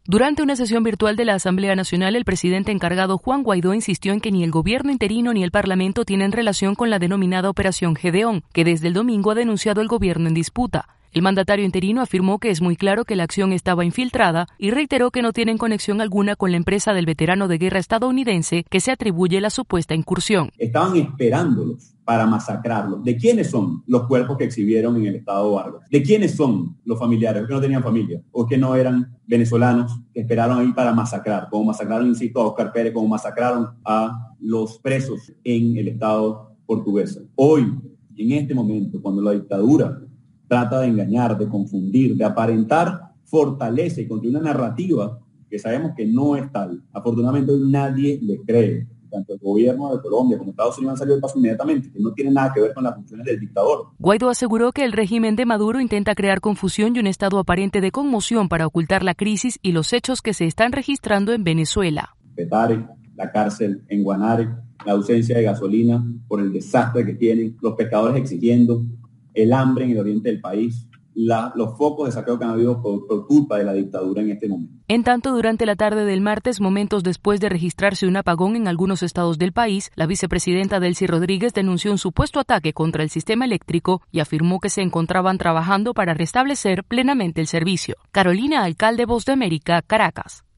Durante una sesión virtual de la Asamblea Nacional, el presidente encargado Juan Guaidó insistió en que ni el gobierno interino ni el Parlamento tienen relación con la denominada Operación Gedeón, que desde el domingo ha denunciado el gobierno en disputa. El mandatario interino afirmó que es muy claro que la acción estaba infiltrada y reiteró que no tienen conexión alguna con la empresa del veterano de guerra estadounidense que se atribuye la supuesta incursión. Estaban esperándolos para masacrarlos. ¿De quiénes son los cuerpos que exhibieron en el estado Vargas? ¿De quiénes son los familiares que no tenían familia o que no eran venezolanos que esperaron ahí para masacrar? Como masacraron, insisto, a Oscar Pérez, como masacraron a los presos en el estado portugués. Hoy, en este momento, cuando la dictadura trata de engañar, de confundir, de aparentar fortaleza y construir una narrativa que sabemos que no es tal. Afortunadamente hoy nadie le cree. Tanto el gobierno de Colombia como Estados Unidos han salido del paso inmediatamente, que no tiene nada que ver con las funciones del dictador. Guaidó aseguró que el régimen de Maduro intenta crear confusión y un estado aparente de conmoción para ocultar la crisis y los hechos que se están registrando en Venezuela. Petare, la cárcel en Guanare, la ausencia de gasolina por el desastre que tienen, los pescadores exigiendo, el hambre en el oriente del país, los focos de saqueo que han habido por culpa de la dictadura en este momento. En tanto, durante la tarde del martes, momentos después de registrarse un apagón en algunos estados del país, la vicepresidenta Delcy Rodríguez denunció un supuesto ataque contra el sistema eléctrico y afirmó que se encontraban trabajando para restablecer plenamente el servicio. Carolina Alcalde, Voz de América, Caracas.